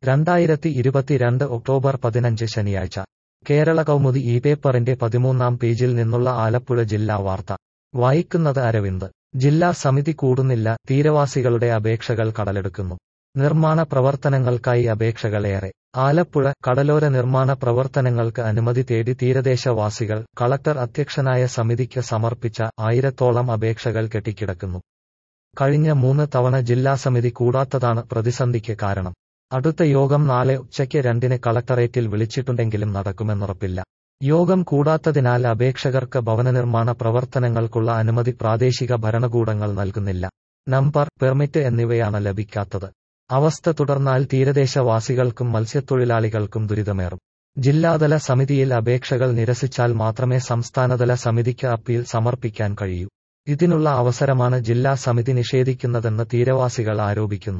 2022 October 15 ശനിയാഴ്ച കേരള കൗമുദി ഈ പേപ്പറിന്റെ 13-ാം പേജിൽ നിന്നുള്ള ആലപ്പുഴ ജില്ലാ വാർത്ത വായിക്കുന്നത് അരവിന്ദ്. ജില്ലാ സമിതി കൂടുന്നില്ല, തീരവാസികളുടെ അപേക്ഷകൾ കടലെടുക്കുന്നു. നിർമ്മാണ പ്രവർത്തനങ്ങൾക്കായി അപേക്ഷകളേറെ. ആലപ്പുഴ. കടലോര നിർമ്മാണ പ്രവർത്തനങ്ങൾക്ക് അനുമതി തേടി തീരദേശവാസികൾ കളക്ടർ അധ്യക്ഷനായ സമിതിക്ക് സമർപ്പിച്ച 1000-ഓളം അപേക്ഷകൾ കെട്ടിക്കിടക്കുന്നു. കഴിഞ്ഞ 3 തവണ ജില്ലാ സമിതി കൂടാത്തതാണ് പ്രതിസന്ധിക്ക് കാരണം. അടുത്ത യോഗം നാളെ ഉച്ചയ്ക്ക് 2-ന് കളക്ടറേറ്റിൽ വിളിച്ചിട്ടുണ്ടെങ്കിലും നടക്കുമെന്നുറപ്പില്ല. യോഗം കൂടാത്തതിനാൽ അപേക്ഷകർക്ക് ഭവനനിർമ്മാണ പ്രവർത്തനങ്ങൾക്കുള്ള അനുമതി പ്രാദേശിക ഭരണകൂടങ്ങൾ നൽകുന്നില്ല. നമ്പർ, പെർമിറ്റ് എന്നിവയാണ് ലഭിക്കാത്തത്. അവസ്ഥ തുടർന്നാൽ തീരദേശവാസികൾക്കും മത്സ്യത്തൊഴിലാളികൾക്കും ദുരിതമേറും. ജില്ലാതല സമിതിയിൽ അപേക്ഷകൾ നിരസിച്ചാൽ മാത്രമേ സംസ്ഥാനതല സമിതിക്ക് അപ്പീൽ സമർപ്പിക്കാൻ കഴിയൂ. ഇതിനുള്ള അവസരമാണ് ജില്ലാ സമിതി നിഷേധിക്കുന്നതെന്ന് തീരവാസികൾ ആരോപിക്കുന്നു.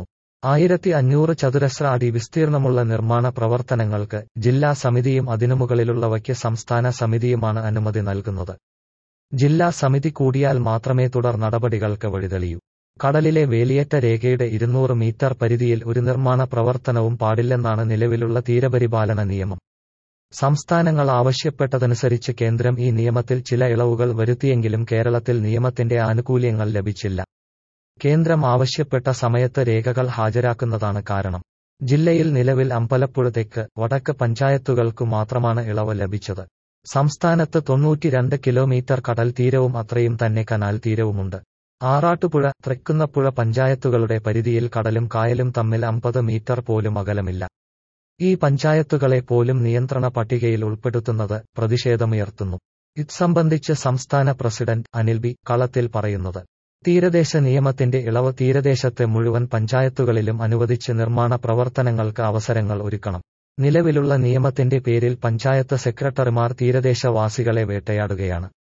1500 ചതുരശ്ര അടി വിസ്തീർണമുള്ള നിർമ്മാണ പ്രവർത്തനങ്ങൾക്ക് ജില്ലാ സമിതിയും അതിനുമുകളിലുള്ളവയ്ക്ക് സംസ്ഥാന സമിതിയുമാണ് അനുമതി നൽകുന്നത്. ജില്ലാ സമിതി കൂടിയാൽ മാത്രമേ തുടർ നടപടികൾക്ക് വഴിതെളിയൂ. കടലിലെ വേലിയേറ്റ രേഖയുടെ 200 മീറ്റർ പരിധിയിൽ ഒരു നിർമ്മാണ പ്രവർത്തനവും പാടില്ലെന്നാണ് നിലവിലുള്ള തീരപരിപാലന നിയമം. സംസ്ഥാനങ്ങൾ ആവശ്യപ്പെട്ടതനുസരിച്ച് കേന്ദ്രം ഈ നിയമത്തിൽ ചില ഇളവുകൾ വരുത്തിയെങ്കിലും കേരളത്തിൽ നിയമത്തിന്റെ ആനുകൂല്യങ്ങൾ ലഭിച്ചില്ല. കേന്ദ്രം ആവശ്യപ്പെട്ട സമയത്ത് രേഖകൾ ഹാജരാക്കുന്നതാണ് കാരണം. ജില്ലയിൽ നിലവിൽ അമ്പലപ്പുഴ തെക്ക്, വടക്ക് പഞ്ചായത്തുകൾക്കു മാത്രമാണ് ഇളവ് ലഭിച്ചത്. സംസ്ഥാനത്ത് 92 കിലോമീറ്റർ കടൽ തീരവും അത്രയും തന്നെ കനാൽ തീരവുമുണ്ട്. ആറാട്ടുപുഴ, തൃക്കുന്നപ്പുഴ പഞ്ചായത്തുകളുടെ പരിധിയിൽ കടലും കായലും തമ്മിൽ 50 മീറ്റർ പോലും അകലമില്ല. ഈ പഞ്ചായത്തുകളെ പോലും നിയന്ത്രണ പട്ടികയിൽ ഉൾപ്പെടുത്തുന്നത് പ്രതിഷേധമുയർത്തുന്നു. ഇത്സംബന്ധിച്ച് സംസ്ഥാന പ്രസിഡന്റ് അനിൽ ബി. കളത്തിൽ പറയുന്നത്, തീരദേശ നിയമത്തിന്റെ ഇളവ് തീരദേശത്തെ മുഴുവൻ പഞ്ചായത്തുകളിലും അനുവദിച്ച് നിർമ്മാണ പ്രവർത്തനങ്ങൾക്ക് അവസരങ്ങൾ ഒരുക്കണം. നിലവിലുള്ള നിയമത്തിന്റെ പേരിൽ പഞ്ചായത്ത് സെക്രട്ടറിമാർ തീരദേശവാസികളെ വേട്ടയാടുകയാണ്.